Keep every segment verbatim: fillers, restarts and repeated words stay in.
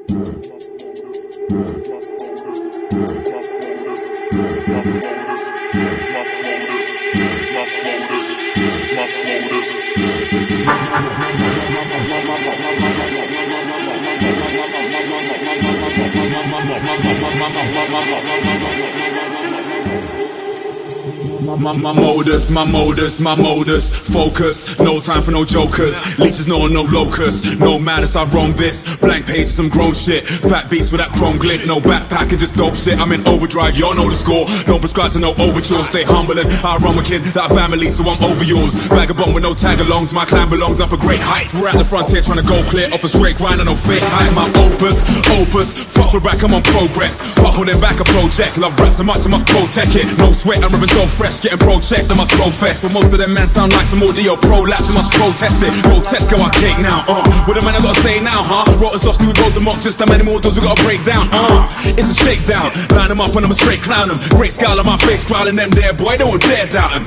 My, my modus, my modus, my modus, focused, no time for no jokers. Leeches, no, no locust, no madness, I roam this. Blank page, some grown shit. Fat beats with that chrome glint, no backpack and just dope shit. I'm in overdrive, y'all know the score. Don't prescribe to no overtures, stay humble and I run with kid, that family, so I'm over yours. Vagabond with no tag-alongs, my clan belongs up a great heights. We're at the frontier trying to go clear off a straight grind and no fake hype. My opus, opus, fuck with back, I'm on progress. Fuck holding back a project, love rap so much I must protect it. No sweat, I'm rubbing so fresh, getting pro checks, I must profess. But most of them men sound like some audio prolapse, I must protest it. Grotesque, go our cake now, uh what a man I gotta say now, huh? Wrote us off, Stewie goes amok, just how many more doors we gotta break down, uh it's a shakedown, line them up and I'm a straight clown them. Great scowl on my face, growling them there, boy, don't dare doubt him.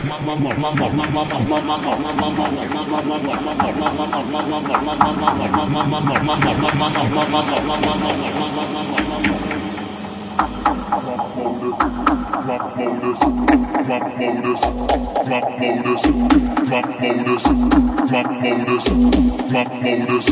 My modus, my modus, my modus, my modus, my modus, my modus.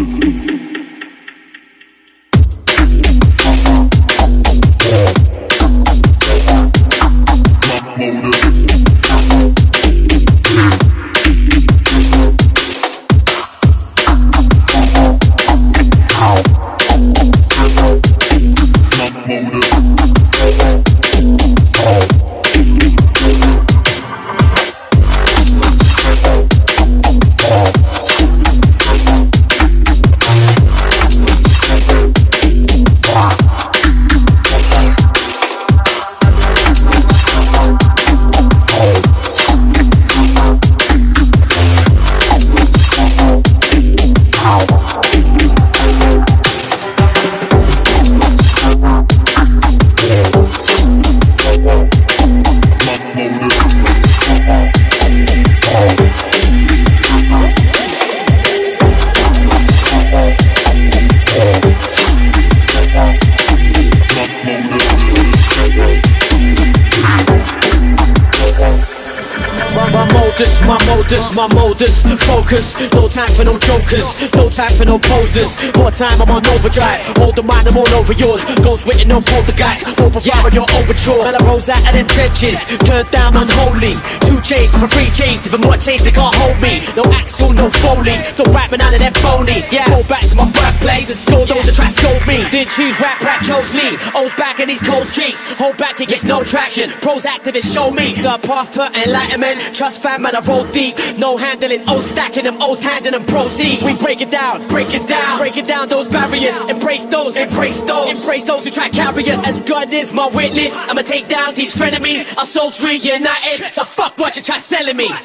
My modus, my modus, focus. No time for no jokers, no time for no posers. More time, I'm on overdrive. Hold the mind, I'm all over yours. Ghost written on poltergeist. Open fire on your overture. Man, I rose out of them trenches. Turned down unholy. Two chains for free chains. Even more chains, they can't hold me. No Axel, no Foley. Don't rap me none of them phonies. Yeah, go back to my birthplace and score those that try to scold me. Didn't choose rap, rap chose me. O's back in these cold streets. Hold back, it gets no traction. Pros activists show me the path to enlightenment. Trust fam, man, I roll deep. No handling, O's stacking them, O's handing them proceeds. We break it down, break it down, breaking down those barriers. Embrace those, embrace those, embrace those who try to carry us. As God is my witness, I'ma take down these frenemies. Our souls reunited, so fuck what you try selling me.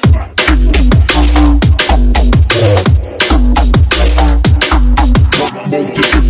My modus,